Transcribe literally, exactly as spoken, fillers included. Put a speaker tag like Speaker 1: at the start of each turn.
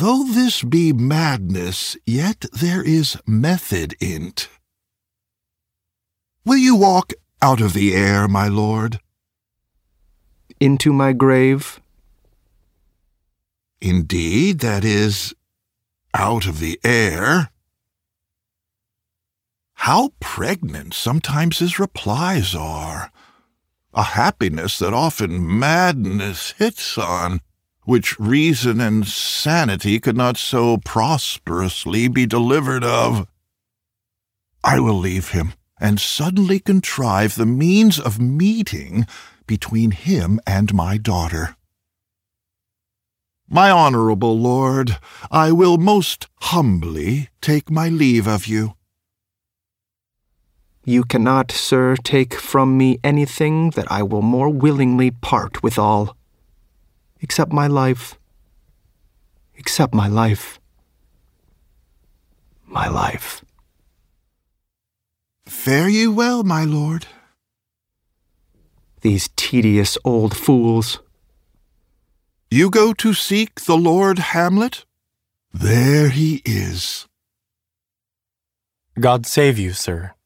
Speaker 1: Though this be madness, yet there is method in't. Will you walk out of the air, my lord?
Speaker 2: Into my grave?
Speaker 1: Indeed, that is, out of the air. How pregnant sometimes his replies are! A happiness that often madness hits on, which reason and sanity could not so prosperously be delivered of. I will leave him, and suddenly contrive the means of meeting between him and my daughter. My honourable lord, I will most humbly take my leave of you.
Speaker 2: You cannot, sir, take from me anything that I will more willingly part withal, except my life, except my life, my life.
Speaker 1: Fare you well, my lord.
Speaker 2: These tedious old fools.
Speaker 1: You go to seek the Lord Hamlet? There he is.
Speaker 3: God save you, sir.